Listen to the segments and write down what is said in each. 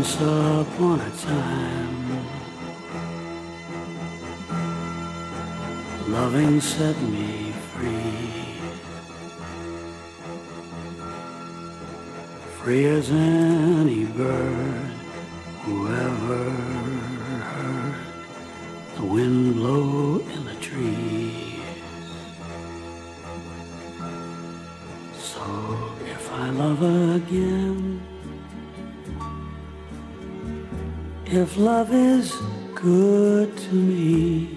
Once upon a time, loving set me free, free as any bird who ever heard the wind blow in the trees. So if I love again, if love is good to me,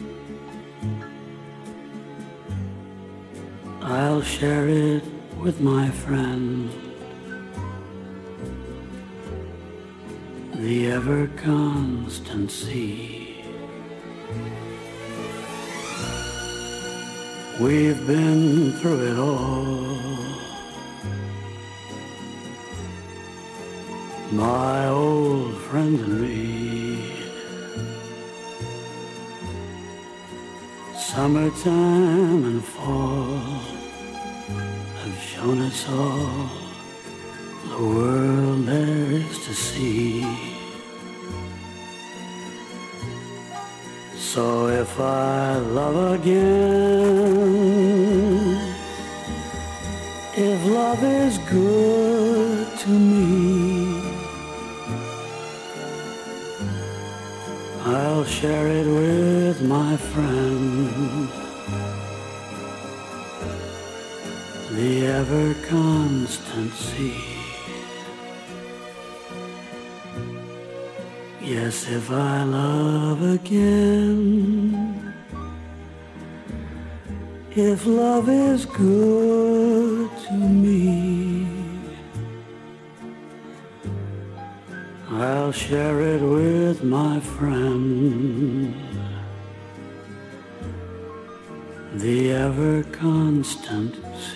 I'll share it with my friend, the ever-constant sea. We've been through it all, my old friend and me. Summertime and fall have shown us all the world there is to see. So if I love again, if love is good to me, I'll share it with my friend, the ever-constant sea. Yes, if I love again, if love is good to me, I'll share it with my friend, the ever-constant sea.